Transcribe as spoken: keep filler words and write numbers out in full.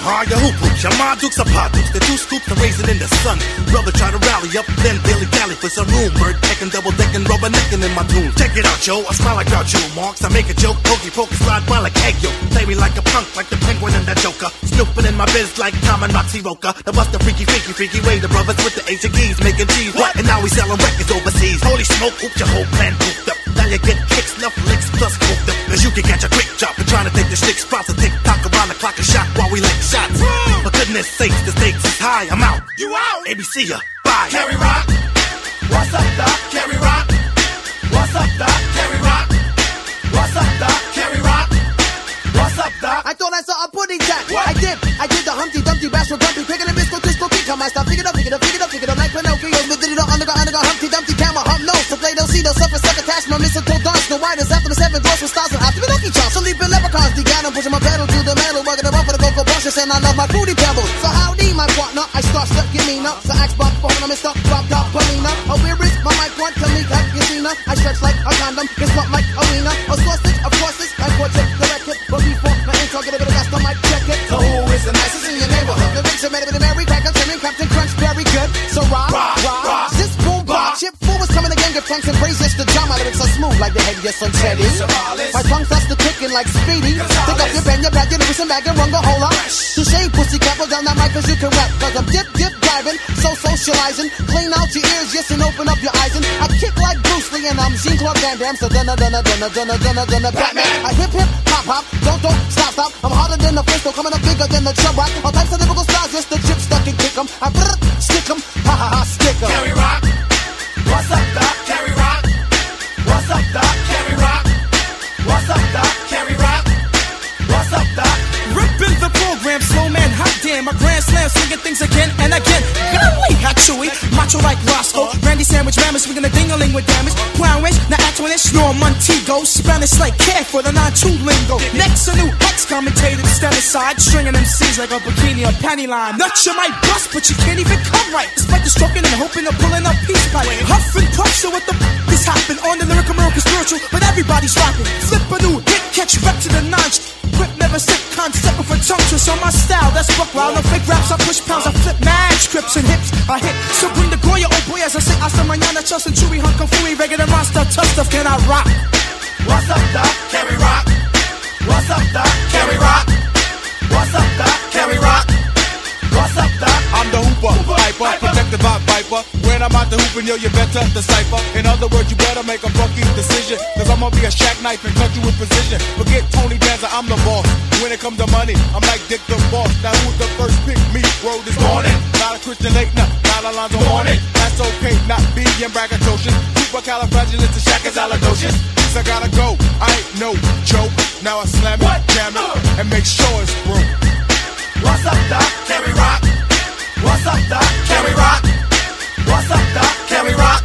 ha, your hoop hoops, your ma dukes are pa dukes. The two scoops are raising in the sun. Brother try to rally up, then daily galley for some room. Bird pecking, double decking, rubber necking in my tune. Check it out, yo, I smile like Groucho Marx. I make a joke, pokey poke, slide by like egg yolk. Play me like a punk, like the penguin and that joker. Snooping in my biz like Tom and Roxy Roca. The bust the freaky, freaky, freaky way. The brothers with the ancient geese making cheese. What? And now we selling records overseas. Holy smoke, oops, your whole plan pooped up. Now you get kicks, enough licks, plus cooked up. Cause you can catch a quick chop. We're trying to take the sticks, props, and tick tock around the clock and shot while we lick shots. Woo! For goodness sakes, the stakes is high. I'm out. You out? A B C ya. Bye. Carry Rock. What's up, Doc? Carry Rock. What's up, Doc? Carry Rock. What's up, Doc? Carry Rock. What's up, Doc? I thought I saw a pudding jack. What? I did. I did the Humpty Dumpty Bash for Grumpy. Picking a bisco, disco, kick on my stuff. Figure it up, figure it up, figure it up, figure it up. Like Pinocchio. But did it all undergo, undergo Humpty Dumpty camel hump nose. To play those see those suffer, sucker, attachment, mistletoe dance. No writers after the seven doors with stars and after the Pinocchio charts. So leaping leprechauns, the gather, pushing my pedal to the metal. Working the run for the cocoa brushes, and I love my fruity pebbles. So howdy, my partner. I start step, give me now. So axe Bob, phone, I'm Mister Drop Top, Polina. Oh, where is my mic one? Tell me that you seen her. I stretch like a condom. Guess what, like a wiener? A sausage, of course, it's like what check the record. But before my intro, get a bit of gas, I might check it. So who is the nicest in your neighborhood? The rich are made of the Mary Cracker, Trimming, Captain Crunch, very good. So rock, rock, rock. This boom, bop, chip, fool is coming again. Get funks and praises. The drum, my lyrics are smooth like the head, yes, on Teddy. My tongue starts to ticking like Speedy. Pick up your pen, your pad, your lyrics and bag and run the whole lot. To shade, pussy, couple down that mic, cause you can rap. Cause I'm dip, dip, diving, so socializing. Clean out your ears, yes, and open up your eyes. And I kick like Bruce Lee, and I'm Jean-Claude Van Damme. So dunna, dunna, dunna, dunna, dunna, dunna, Batman. I hip, hip, hop, hop, don't, don't, stop, stop. I'm harder than a pistol, coming up bigger than the chub rock. All types of lyrical styles, just the chip stuck and kick 'em. I brrr, stick 'em, ha ha ha, stick 'em. Carry Rock. What's up, Doc? Carry Rock. What's up, Doc? Carry Rock. What's up, Doc? Carry Rock. What's up, Doc? Ripping the program, slow man, hot damn. My grand slam, swinging things again and again. Golly, hot chewy, macho like Roscoe. Randy Sandwich, Rammers, swinging a ding-a-ling with damage. Crown Rich, now actually snore Montego. Spanish like care for the non two lingo. Next, a new Hex commentator to stand aside, stringing M Cs like a bikini or panty line. Nuts you might bust, but you can't even come right. Despite the stroking and hoping of pulling up peace pipe. Huff and puff, so what the f is happening? On the lyrical miracle spiritual, but everybody's rapping. Flip a new hit, catch back to the notch. Grip never sick, concept for tongues on my style. That's buck wild, no fake raps. I push pounds, I flip mad scripts and hips. I hit, so bring the Goya, oh boy, as I say, hasta mañana, Chus and Chewy, hunk and fooey, regular monster, tough stuff, can I rock? What's up, Doc? Carry Rock. What's up, Doc? Carry Rock. What's up, Doc? Carry Rock. What's up, Doc? I'm the hooper, hyper, protected by Viper. When I'm out the hooping, yo, you better decipher. In other words, you better make a funky decision. Cause I'm gonna be a shack knife and cut you with precision. Forget Tony Danza, I'm the boss. When it comes to money, I'm like Dick the Boss. Now who's the first pick me? Word this morning. Not a Christian late, nah, not a Lonzo Hornet. That's okay, not being braggadocious. Supercalifragilisticexpialidocious. I gotta go, I ain't no joke. Now I slam it, jam it, and make sure it's broke. What's up, Doc? Carry Rock. What's up, Doc? Carry Rock. What's up, Doc? Carry Rock.